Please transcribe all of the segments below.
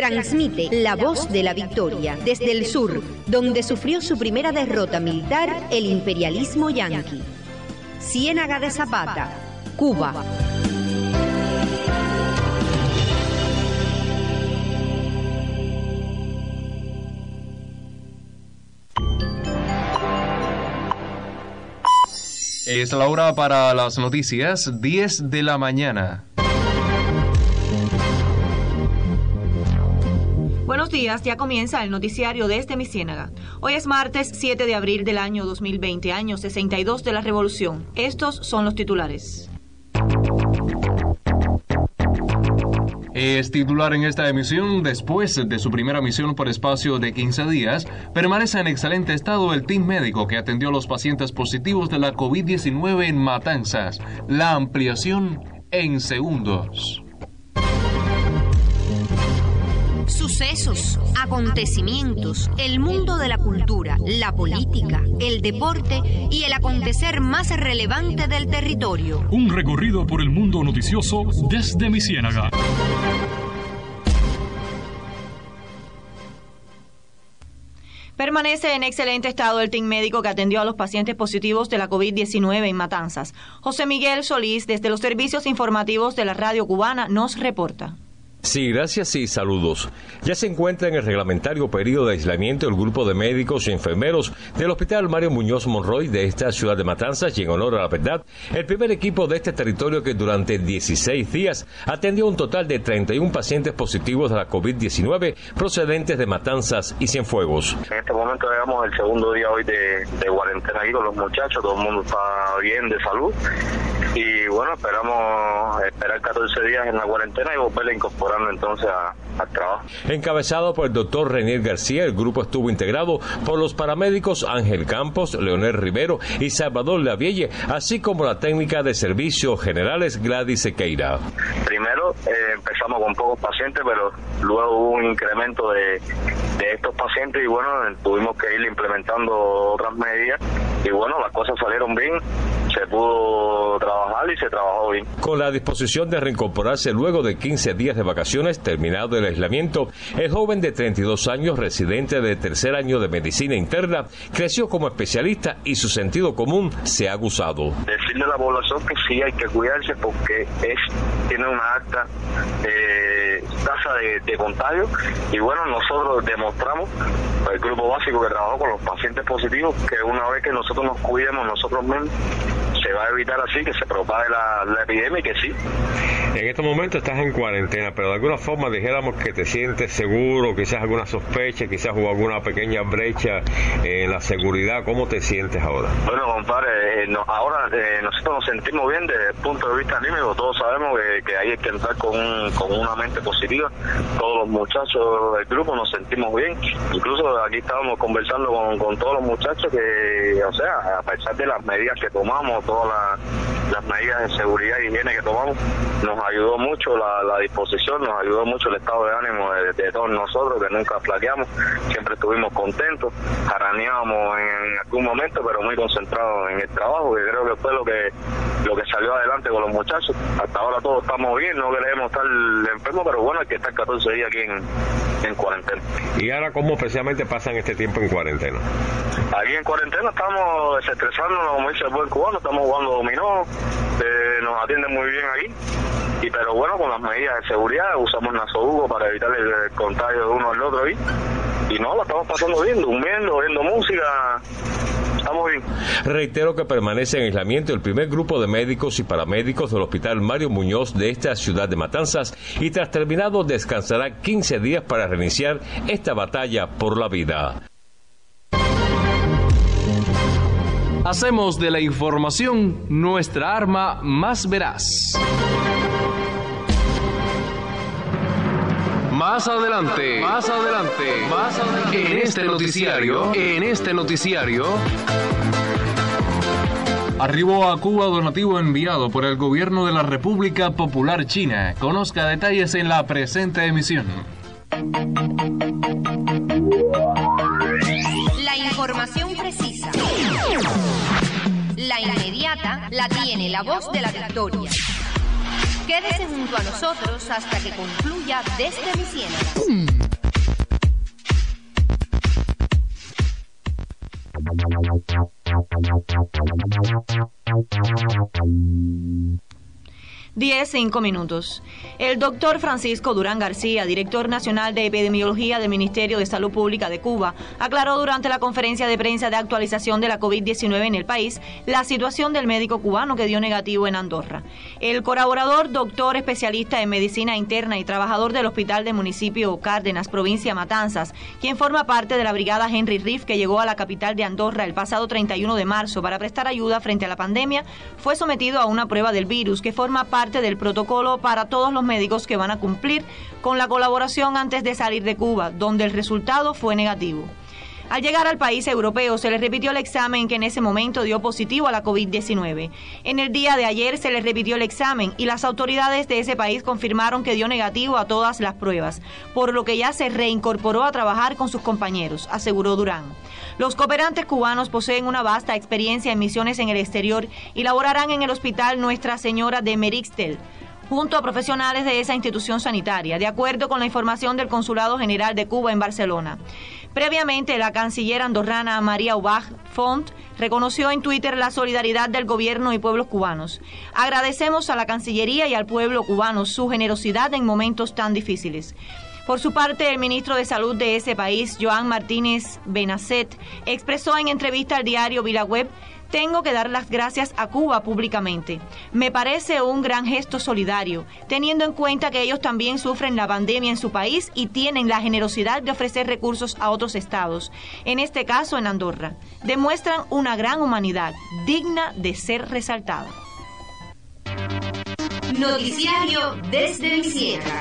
transmite La Voz de la Victoria desde el sur, donde sufrió su primera derrota militar el imperialismo yanqui. Ciénaga de Zapata, Cuba. Es la hora para las noticias, 10 de la mañana. Buenos días, ya comienza el noticiario desde mi Ciénaga. Hoy es martes 7 de abril del año 2020, año 62 de la Revolución. Estos son los titulares. Es titular en esta emisión. Después de su primera misión por espacio de 15 días, permanece en excelente estado el team médico que atendió a los pacientes positivos de la COVID-19 en Matanzas. La ampliación en segundos. Sucesos, acontecimientos, el mundo de la cultura, la política, el deporte y el acontecer más relevante del territorio. Un recorrido por el mundo noticioso desde mi Ciénaga. Permanece en excelente estado el team médico que atendió a los pacientes positivos de la COVID-19 en Matanzas. José Miguel Solís, desde los servicios informativos de la radio cubana, nos reporta. Sí, gracias y saludos. Ya se encuentra en el reglamentario periodo de aislamiento el grupo de médicos y enfermeros del Hospital Mario Muñoz Monroy de esta ciudad de Matanzas y en honor a la verdad, el primer equipo de este territorio que durante 16 días atendió un total de 31 pacientes positivos de la COVID-19 procedentes de Matanzas y Cienfuegos. En este momento llegamos el segundo día hoy de cuarentena aquí con los muchachos, todo el mundo está bien de salud y bueno, esperar 14 días en la cuarentena y volver a incorporarnos entonces al trabajo. Encabezado por el doctor Renier García, el grupo estuvo integrado por los paramédicos Ángel Campos, Leonel Rivero y Salvador Lavielle, así como la técnica de servicios generales Gladys Sequeira. Primero empezamos con pocos pacientes, pero luego hubo un incremento de estos pacientes y bueno, tuvimos que ir implementando otras medidas y bueno, las cosas salieron bien, se pudo trabajar y se trabajó bien. Con la disposición de reincorporarse luego de 15 días de vacaciones, terminado el aislamiento, el joven de 32 años, residente de tercer año de medicina interna, creció como especialista y su sentido común se ha aguzado. Decirle a la población que sí hay que cuidarse porque tiene una alta tasa de contagio y bueno, nosotros demostramos, el grupo básico que trabajó con los pacientes positivos, que una vez que nosotros nos cuidemos nosotros mismos, se va a evitar así que se propague la epidemia y que sí. En este momento estás en cuarentena, pero de alguna forma dijéramos que te sientes seguro, quizás alguna sospecha, quizás hubo alguna pequeña brecha en la seguridad. ¿Cómo te sientes ahora? Bueno, compadre, ahora nosotros nos sentimos bien desde el punto de vista anímico. Todos sabemos que hay que entrar con una mente positiva. Todos los muchachos del grupo nos sentimos bien. Incluso aquí estábamos conversando con todos los muchachos que, o sea, a pesar de las medidas que tomamos, todas las medidas de seguridad y higiene que tomamos, nos ayudó mucho la disposición, nos ayudó mucho el estado de ánimo de todos nosotros, que nunca flaqueamos, siempre estuvimos contentos, jaraneábamos en algún momento, pero muy concentrados en el trabajo, que creo que fue lo que salió adelante con los muchachos. Hasta ahora todos estamos bien, no queremos estar enfermos, pero bueno, hay que estar 14 días aquí en cuarentena. ¿Y ahora cómo especialmente pasan este tiempo en cuarentena? Aquí en cuarentena estamos desestresándonos, como dice el buen cubano, estamos jugando dominó, nos atienden muy bien ahí, pero bueno, con las medidas de seguridad usamos nasobuco para evitar el contagio de uno al otro ahí, y no, lo estamos pasando bien, durmiendo, viendo música. Estamos bien. Reitero que permanece en aislamiento el primer grupo de médicos y paramédicos del Hospital Mario Muñoz de esta ciudad de Matanzas y tras terminado descansará 15 días para reiniciar esta batalla por la vida. Hacemos de la información nuestra arma más veraz. Más adelante, en este noticiario, arribó a Cuba donativo enviado por el gobierno de la República Popular China. Conozca detalles en la presente emisión. La información precisa, la inmediata, la tiene La Voz de la Victoria. Quédese junto a nosotros hasta que concluya Desde mi Ciénaga. Diez, 5 minutos. El doctor Francisco Durán García, director nacional de epidemiología del Ministerio de Salud Pública de Cuba, aclaró durante la conferencia de prensa de actualización de la COVID-19 en el país la situación del médico cubano que dio negativo en Andorra. El colaborador, doctor especialista en medicina interna y trabajador del hospital del municipio Cárdenas, provincia Matanzas, quien forma parte de la brigada Henry Riff que llegó a la capital de Andorra el pasado 31 de marzo para prestar ayuda frente a la pandemia, fue sometido a una prueba del virus que forma parte del protocolo para todos los médicos que van a cumplir con la colaboración antes de salir de Cuba, donde el resultado fue negativo. Al llegar al país europeo se le repitió el examen que en ese momento dio positivo a la COVID-19. En el día de ayer se le repitió el examen y las autoridades de ese país confirmaron que dio negativo a todas las pruebas, por lo que ya se reincorporó a trabajar con sus compañeros, aseguró Durán. Los cooperantes cubanos poseen una vasta experiencia en misiones en el exterior y laborarán en el Hospital Nuestra Señora de Merixtel, junto a profesionales de esa institución sanitaria, de acuerdo con la información del Consulado General de Cuba en Barcelona. Previamente, la canciller andorrana María Ubach Font reconoció en Twitter la solidaridad del gobierno y pueblos cubanos. Agradecemos a la Cancillería y al pueblo cubano su generosidad en momentos tan difíciles. Por su parte, el ministro de Salud de ese país, Joan Martínez Benasset, expresó en entrevista al diario VilaWeb: tengo que dar las gracias a Cuba públicamente. Me parece un gran gesto solidario, teniendo en cuenta que ellos también sufren la pandemia en su país y tienen la generosidad de ofrecer recursos a otros estados, en este caso en Andorra. Demuestran una gran humanidad, digna de ser resaltada. Noticiario Desde mi Ciénaga.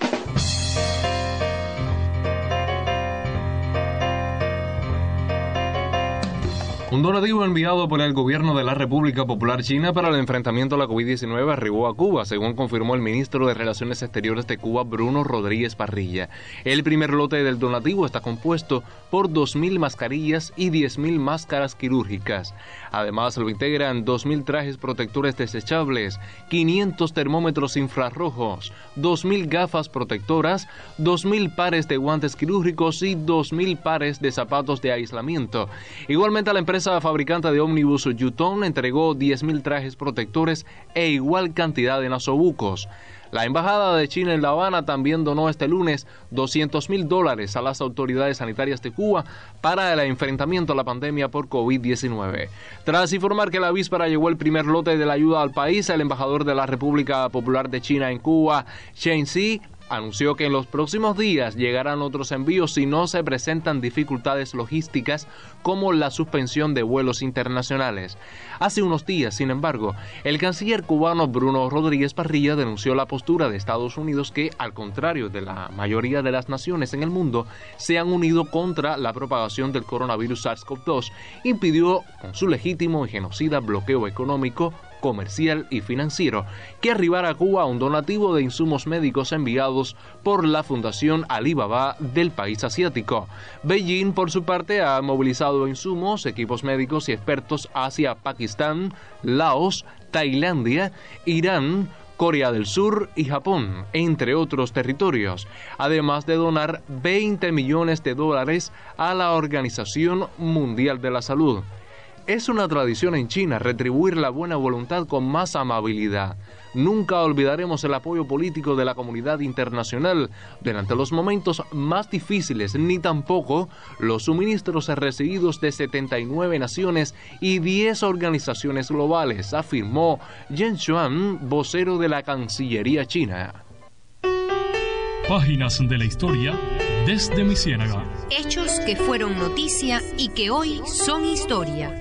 Un donativo enviado por el gobierno de la República Popular China para el enfrentamiento a la COVID-19 arribó a Cuba, según confirmó el ministro de Relaciones Exteriores de Cuba, Bruno Rodríguez Parrilla. El primer lote del donativo está compuesto por 2.000 mascarillas y 10.000 máscaras quirúrgicas. Además, lo integran 2.000 trajes protectores desechables, 500 termómetros infrarrojos, 2.000 gafas protectoras, 2.000 pares de guantes quirúrgicos y 2.000 pares de zapatos de aislamiento. Igualmente, la empresa fabricante de ómnibus Yutong entregó 10.000 trajes protectores e igual cantidad de nasobucos. La Embajada de China en La Habana también donó este lunes $200,000 a las autoridades sanitarias de Cuba para el enfrentamiento a la pandemia por COVID-19. Tras informar que la víspera llegó el primer lote de la ayuda al país, el embajador de la República Popular de China en Cuba, Chen Xi, anunció que en los próximos días llegarán otros envíos si no se presentan dificultades logísticas como la suspensión de vuelos internacionales. Hace unos días, sin embargo, el canciller cubano Bruno Rodríguez Parrilla denunció la postura de Estados Unidos que, al contrario de la mayoría de las naciones en el mundo, se han unido contra la propagación del coronavirus SARS-CoV-2, impidió con su legítimo y genocida bloqueo económico, comercial y financiero que arribara a Cuba un donativo de insumos médicos enviados por la Fundación Alibaba del país asiático. Beijing, por su parte, ha movilizado insumos, equipos médicos y expertos hacia Pakistán, Laos, Tailandia, Irán, Corea del Sur y Japón, entre otros territorios, además de donar $20 millones a la Organización Mundial de la Salud. Es una tradición en China retribuir la buena voluntad con más amabilidad. Nunca olvidaremos el apoyo político de la comunidad internacional durante los momentos más difíciles, ni tampoco los suministros recibidos de 79 naciones y 10 organizaciones globales, afirmó Yen Xuan, vocero de la Cancillería china. Páginas de la historia desde mi ciénaga. Hechos que fueron noticia y que hoy son historia.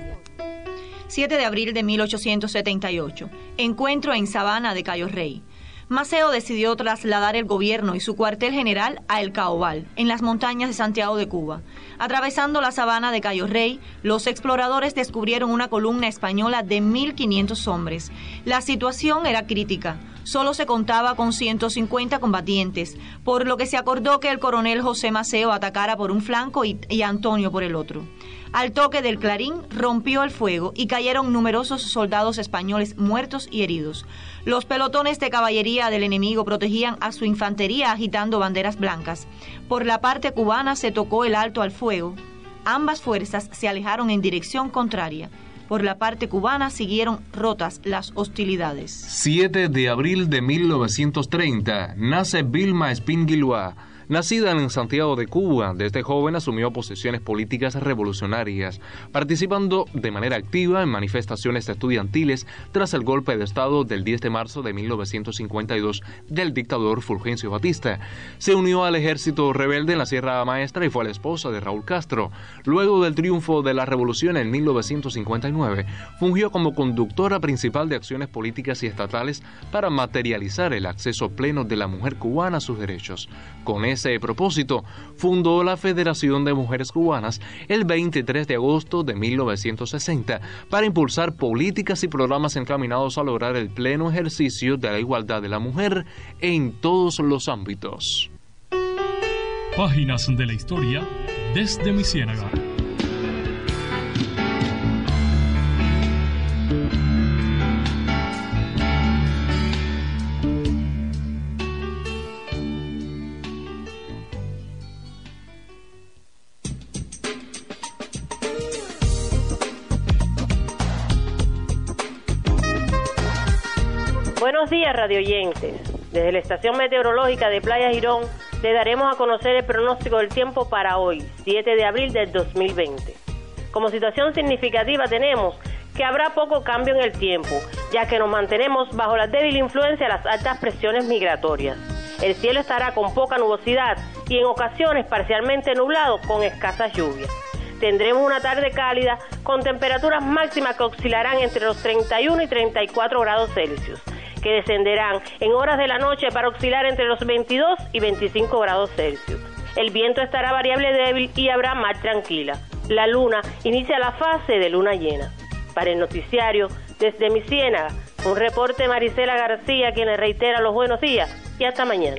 7 de abril de 1878. Encuentro en Sabana de Cayo Rey. Maceo decidió trasladar el gobierno y su cuartel general a El Caobal, en las montañas de Santiago de Cuba. Atravesando la sabana de Cayo Rey, los exploradores descubrieron una columna española de 1.500 hombres. La situación era crítica. Solo se contaba con 150 combatientes, por lo que se acordó que el coronel José Maceo atacara por un flanco y Antonio por el otro. Al toque del clarín rompió el fuego y cayeron numerosos soldados españoles muertos y heridos. Los pelotones de caballería del enemigo protegían a su infantería agitando banderas blancas. Por la parte cubana se tocó el alto al fuego. Ambas fuerzas se alejaron en dirección contraria. Por la parte cubana siguieron rotas las hostilidades. 7 de abril de 1930 nace Vilma Espínguiloa. Nacida en Santiago de Cuba, desde joven asumió posiciones políticas revolucionarias, participando de manera activa en manifestaciones estudiantiles tras el golpe de Estado del 10 de marzo de 1952 del dictador Fulgencio Batista. Se unió al ejército rebelde en la Sierra Maestra y fue la esposa de Raúl Castro. Luego del triunfo de la revolución en 1959, fungió como conductora principal de acciones políticas y estatales para materializar el acceso pleno de la mujer cubana a sus derechos. Con ese propósito, fundó la Federación de Mujeres Cubanas el 23 de agosto de 1960 para impulsar políticas y programas encaminados a lograr el pleno ejercicio de la igualdad de la mujer en todos los ámbitos. Páginas de la historia desde mi ciénaga. Buenos días, radioyentes. Desde la estación meteorológica de Playa Girón le daremos a conocer el pronóstico del tiempo para hoy, 7 de abril del 2020. Como situación significativa tenemos que habrá poco cambio en el tiempo, ya que nos mantenemos bajo la débil influencia de las altas presiones migratorias. El cielo estará con poca nubosidad y en ocasiones parcialmente nublado con escasas lluvias. Tendremos una tarde cálida con temperaturas máximas que oscilarán entre los 31 y 34 grados Celsius, que descenderán en horas de la noche para oscilar entre los 22 y 25 grados Celsius. El viento estará variable débil y habrá mar tranquila. La luna inicia la fase de luna llena. Para el noticiario, desde mi ciénaga, un reporte Marisela García, quien le reitera los buenos días y hasta mañana.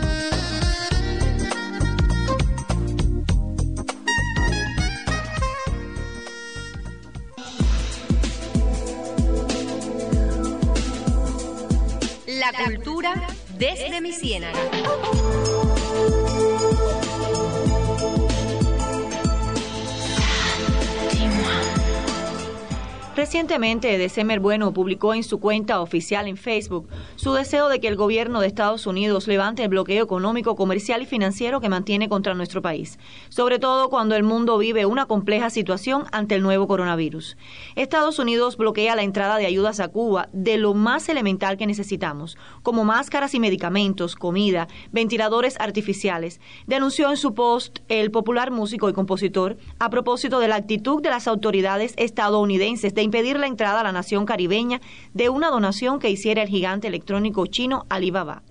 La cultura desde mi ciénaga. Recientemente, December Bueno publicó en su cuenta oficial en Facebook su deseo de que el gobierno de Estados Unidos levante el bloqueo económico, comercial y financiero que mantiene contra nuestro país, sobre todo cuando el mundo vive una compleja situación ante el nuevo coronavirus. Estados Unidos bloquea la entrada de ayudas a Cuba de lo más elemental que necesitamos, como máscaras y medicamentos, comida, ventiladores artificiales, denunció en su post el popular músico y compositor a propósito de la actitud de las autoridades estadounidenses de impedir la entrada a la nación caribeña de una donación que hiciera el gigante electrónico chino Alibaba.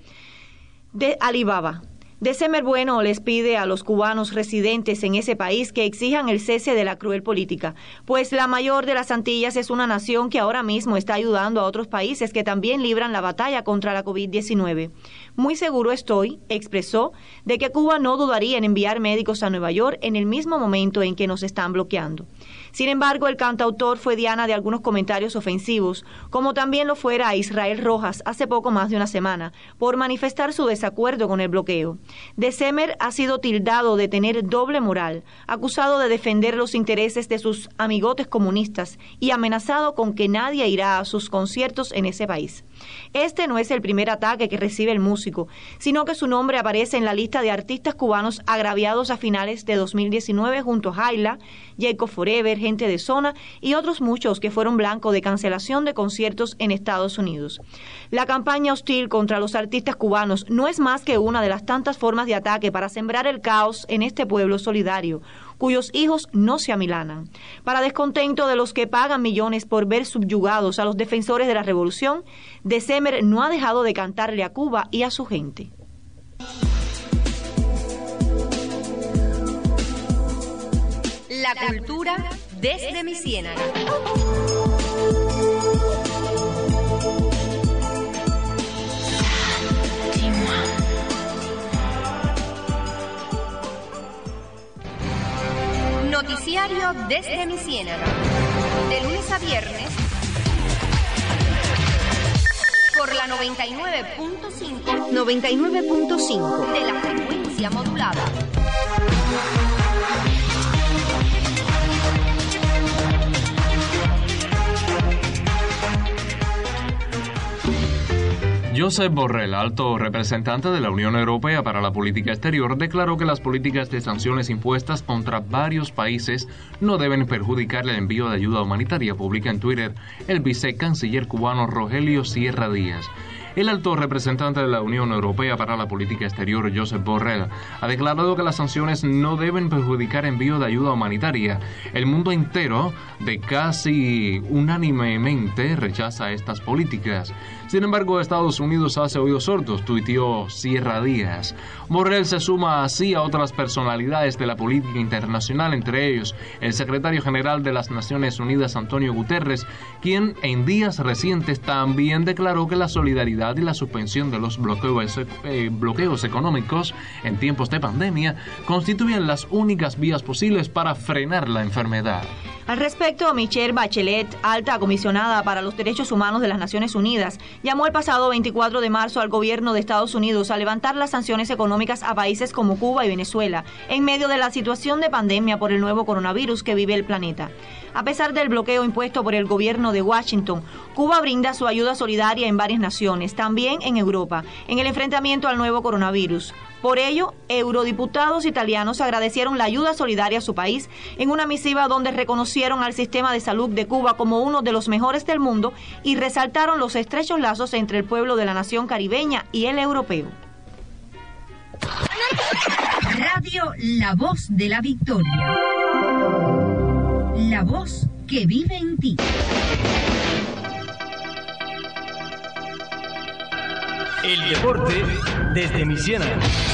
December Bueno les pide a los cubanos residentes en ese país que exijan el cese de la cruel política, pues la mayor de las Antillas es una nación que ahora mismo está ayudando a otros países que también libran la batalla contra la COVID-19. Muy seguro estoy, expresó, de que Cuba no dudaría en enviar médicos a Nueva York en el mismo momento en que nos están bloqueando. Sin embargo, el cantautor fue diana de algunos comentarios ofensivos, como también lo fuera a Israel Rojas hace poco más de una semana, por manifestar su desacuerdo con el bloqueo. December ha sido tildado de tener doble moral, acusado de defender los intereses de sus amigotes comunistas y amenazado con que nadie irá a sus conciertos en ese país. Este no es el primer ataque que recibe el músico, sino que su nombre aparece en la lista de artistas cubanos agraviados a finales de 2019 junto a Jaila, Jacob Forever, Gente de Zona y otros muchos que fueron blanco de cancelación de conciertos en Estados Unidos. La campaña hostil contra los artistas cubanos no es más que una de las tantas formas de ataque para sembrar el caos en este pueblo solidario, cuyos hijos no se amilanan. Para descontento de los que pagan millones por ver subyugados a los defensores de la revolución, December no ha dejado de cantarle a Cuba y a su gente. La cultura desde mi ciénaga. Noticiario desde mi Ciénaga. De lunes a viernes por la 99.5 de la frecuencia modulada. Josep Borrell, alto representante de la Unión Europea para la política exterior, declaró que las políticas de sanciones impuestas contra varios países no deben perjudicar el envío de ayuda humanitaria, publica en Twitter el vicecanciller cubano Rogelio Sierra Díaz. El alto representante de la Unión Europea para la política exterior, Josep Borrell, ha declarado que las sanciones no deben perjudicar el envío de ayuda humanitaria. El mundo entero, de casi unánimemente, rechaza estas políticas. Sin embargo, Estados Unidos hace oídos sordos, tuiteó Sierra Díaz. Borrell se suma así a otras personalidades de la política internacional, entre ellos el secretario general de las Naciones Unidas, Antonio Guterres, quien en días recientes también declaró que la solidaridad y la suspensión de los bloqueos económicos en tiempos de pandemia constituyen las únicas vías posibles para frenar la enfermedad. Al respecto, Michelle Bachelet, alta comisionada para los derechos humanos de las Naciones Unidas, llamó el pasado 24 de marzo al gobierno de Estados Unidos a levantar las sanciones económicas a países como Cuba y Venezuela, en medio de la situación de pandemia por el nuevo coronavirus que vive el planeta. A pesar del bloqueo impuesto por el gobierno de Washington, Cuba brinda su ayuda solidaria en varias naciones, también en Europa, en el enfrentamiento al nuevo coronavirus. Por ello, eurodiputados italianos agradecieron la ayuda solidaria a su país en una misiva donde reconocieron al sistema de salud de Cuba como uno de los mejores del mundo y resaltaron los estrechos lazos entre el pueblo de la nación caribeña y el europeo. Radio La Voz de la Victoria. La voz que vive en ti. El deporte desde mi Ciénaga.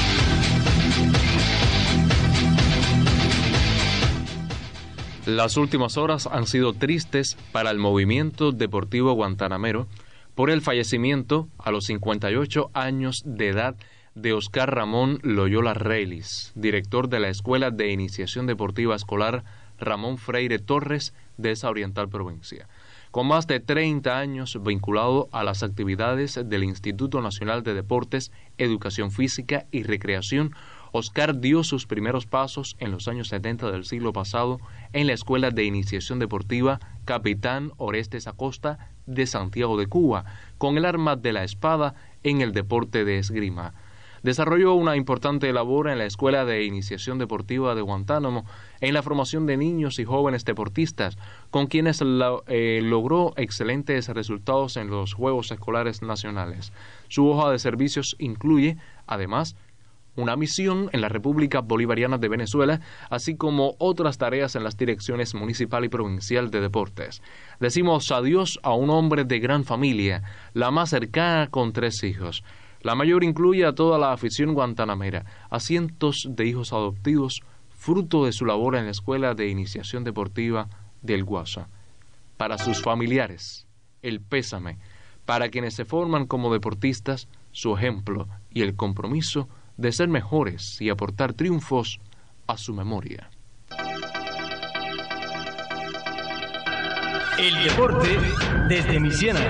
Las últimas horas han sido tristes para el movimiento deportivo guantanamero por el fallecimiento a los 58 años de edad de Oscar Ramón Loyola Reilis, director de la Escuela de Iniciación Deportiva Escolar Ramón Freire Torres de esa oriental provincia. Con más de 30 años vinculado a las actividades del Instituto Nacional de Deportes, Educación Física y Recreación, Oscar dio sus primeros pasos en los años 70 del siglo pasado en la Escuela de Iniciación Deportiva Capitán Orestes Acosta de Santiago de Cuba, con el arma de la espada en el deporte de esgrima. Desarrolló una importante labor en la Escuela de Iniciación Deportiva de Guantánamo en la formación de niños y jóvenes deportistas, con quienes logró excelentes resultados en los Juegos Escolares Nacionales. Su hoja de servicios incluye, además, una misión en la República Bolivariana de Venezuela, así como otras tareas en las direcciones municipal y provincial de deportes. Decimos adiós a un hombre de gran familia, la más cercana, con 3 hijos. La mayor incluye a toda la afición guantanamera, a cientos de hijos adoptivos, fruto de su labor en la Escuela de Iniciación Deportiva del Guasa. Para sus familiares, el pésame. Para quienes se forman como deportistas, su ejemplo y el compromiso de ser mejores y aportar triunfos a su memoria. El deporte desde mi Ciénaga.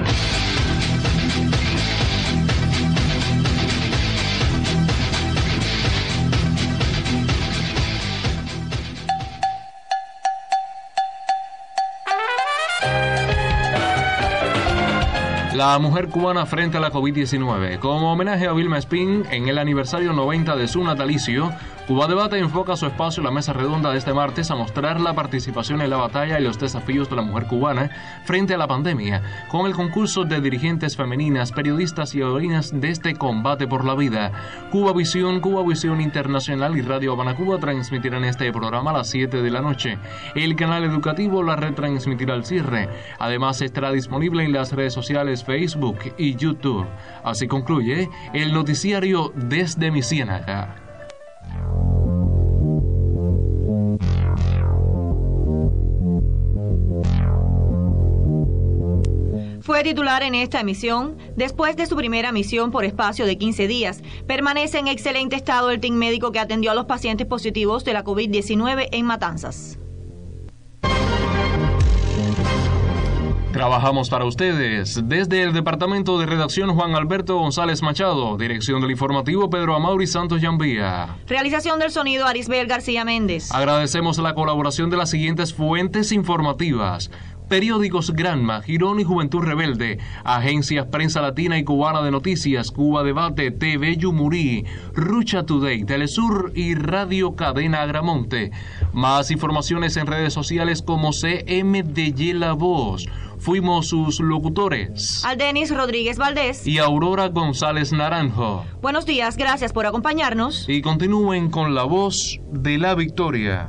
La mujer cubana frente a la COVID-19. Como homenaje a Vilma Espín, en el aniversario 90 de su natalicio, Cuba Debate enfoca su espacio en la mesa redonda de este martes a mostrar la participación en la batalla y los desafíos de la mujer cubana frente a la pandemia, con el concurso de dirigentes femeninas, periodistas y heroínas de este combate por la vida. Cuba Visión Internacional y Radio Habana Cuba transmitirán este programa a las 7 de la noche. El canal educativo la retransmitirá al cierre. Además, estará disponible en las redes sociales Facebook y YouTube. Así concluye el noticiario Desde mi Ciénaga. Fue titular en esta emisión. Después de su primera misión por espacio de 15 días, permanece en excelente estado el team médico que atendió a los pacientes positivos de la COVID-19 en Matanzas. Trabajamos para ustedes. Desde el Departamento de Redacción, Juan Alberto González Machado. Dirección del informativo, Pedro Amaury Santos Yambía. Realización del sonido, Arisbel García Méndez. Agradecemos la colaboración de las siguientes fuentes informativas: periódicos Granma, Girón y Juventud Rebelde, agencias Prensa Latina y Cubana de Noticias, Cuba Debate, TV Yumurí, Rucha Today, Telesur y Radio Cadena Agramonte. Más informaciones en redes sociales como CMDY La Voz. Fuimos sus locutores, Aldenis Rodríguez Valdés y Aurora González Naranjo. Buenos días, gracias por acompañarnos. Y continúen con La Voz de la Victoria.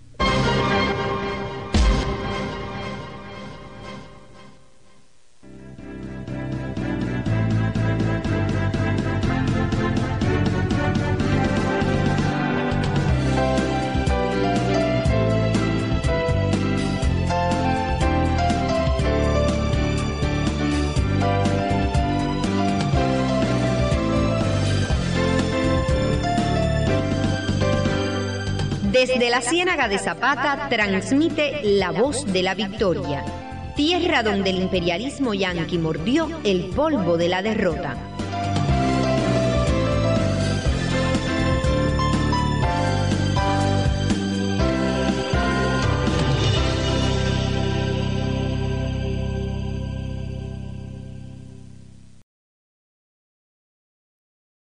Desde la Ciénaga de Zapata transmite La Voz de la Victoria, tierra donde el imperialismo yanqui mordió el polvo de la derrota.